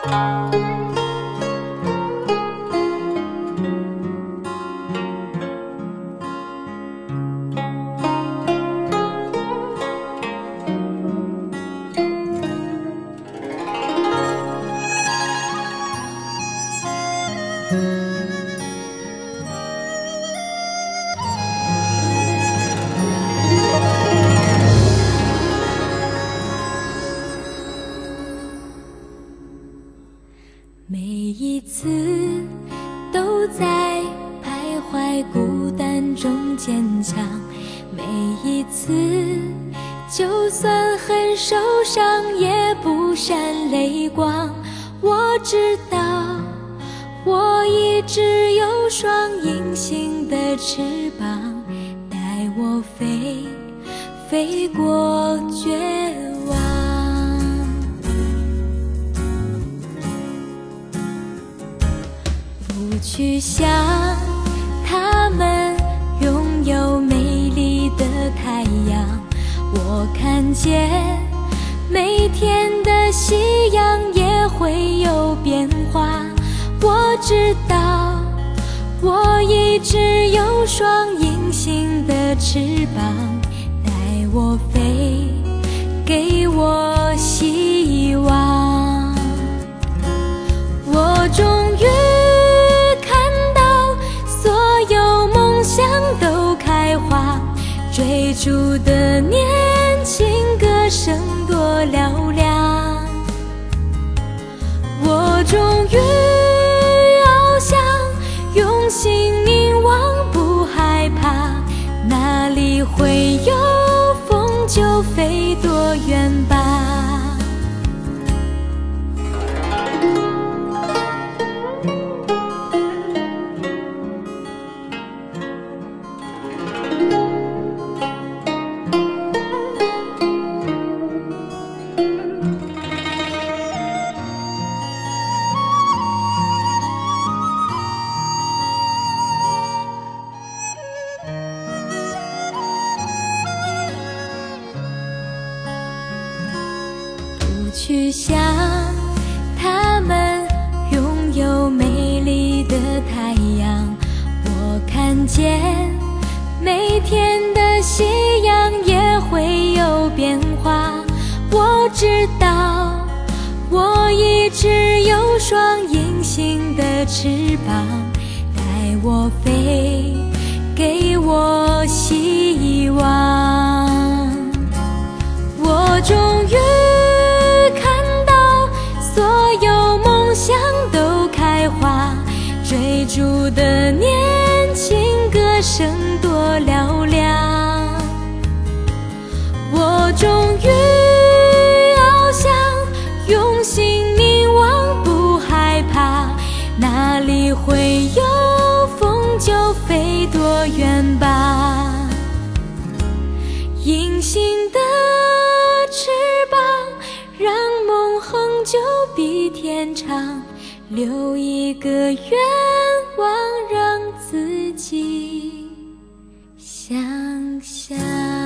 每一次都在徘徊孤单中坚强，每一次就算很受伤也不闪泪光。我知道我一直有双隐形的翅膀，带我飞，飞过绝望。不去想他们拥有美丽的太阳，我看见每天的夕阳也会有变化。我知道我一直有双隐形的翅膀，带我飞，给我希望。我终于看到所有梦想都开花，追逐的年轻歌声多嘹亮。我终于翱翔，用心凝望，不害怕，哪里会有风就飞多远吧。去想他们拥有美丽的太阳，我看见每天的夕阳也会有变化。我知道我一直有双隐形的翅膀，带我飞，给我希望。我终于所有梦想都开花，追逐的年轻歌声多嘹亮。我终于翱翔，用心凝望，不害怕，哪里会有风就飞多远吧。隐形的翅膀让梦恒久比天长，留一个愿望让自己想象。